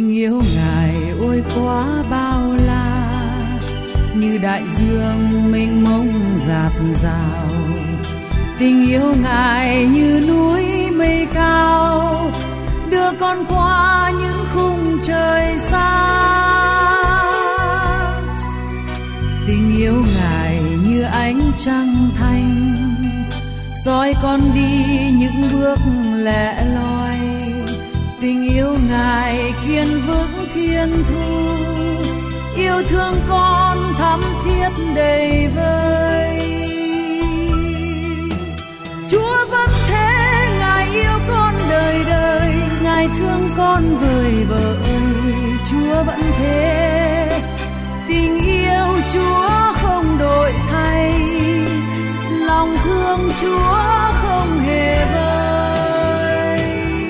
Tình yêu Ngài ôi quá bao la, như đại dương mênh mông dạt dào. Tình yêu Ngài như núi mây cao, đưa con qua những khung trời xa. Tình yêu Ngài như ánh trăng thanh, soi con đi những bước lẻ loi. Tình yêu Ngài kiên vững thiên thu, yêu thương con thắm thiết đầy vơi. Chúa vẫn thế, Ngài yêu con đời đời, Ngài thương con vời vợi. Chúa vẫn thế, tình yêu Chúa không đổi thay, lòng thương Chúa không hề vơi.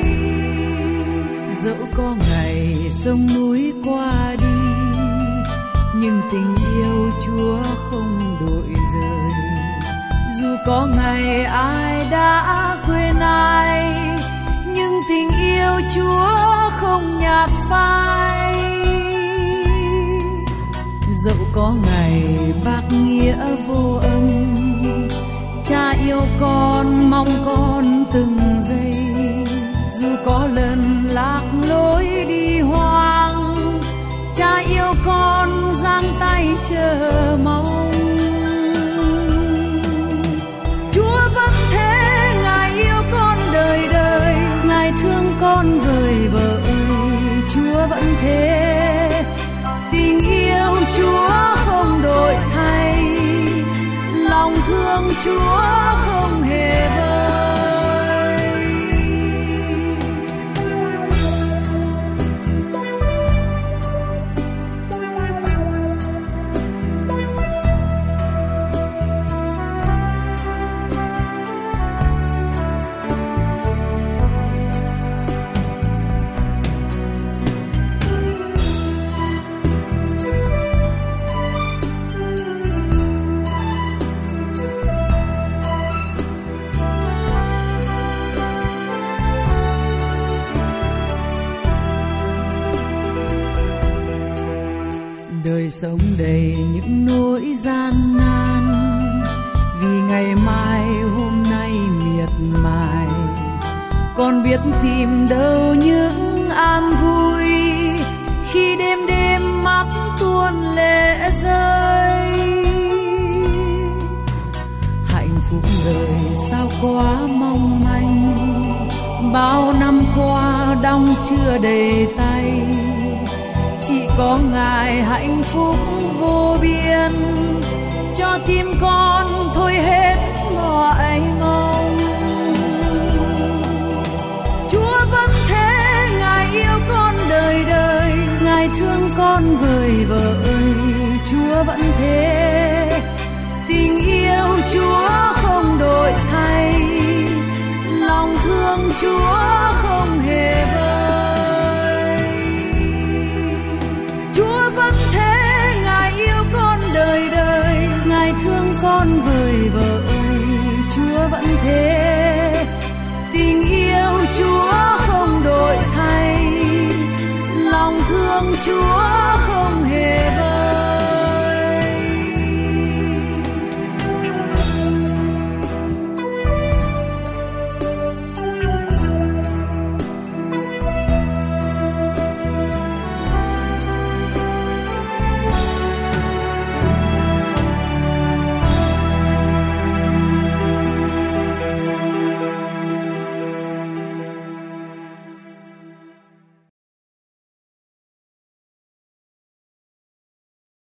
Dẫu có ngày sông núi qua đi, nhưng tình yêu Chúa không đổi rời. Dù có ngày ai đã quên ai, nhưng tình yêu Chúa không nhạt phai. Dẫu có ngày bạc nghĩa vô ân, Cha yêu con mong con từng giây. Dù có lần lạc lối đi hoang, Cha yêu con giang tay chờ mong. Chúa vẫn thế, Ngài yêu con đời đời, Ngài thương con vời vợi. Chúa vẫn thế, tình yêu Chúa không đổi thay, lòng thương Chúa không hề vơi. Đời sống đầy những nỗi gian nan, vì ngày mai hôm nay miệt mài. Con biết tìm đâu những an vui, khi đêm đêm mắt tuôn lệ rơi. Hạnh phúc đời sao quá mong manh, bao năm qua đong chưa đầy tay. Chỉ có Ngài hạnh phúc vô biên, cho tim con thôi hết mọi ngóng. Chúa vẫn thế, Ngài yêu con đời đời, Ngài thương con vời vợi. Chúa vẫn thế, tình yêu Chúa không đổi thay, lòng thương Chúa không hề vơi. Chúa vẫn thế, Ngài yêu con đời đời, Ngài thương con vời vợi. Chúa vẫn thế, tình yêu Chúa không đổi thay, lòng thương Chúa không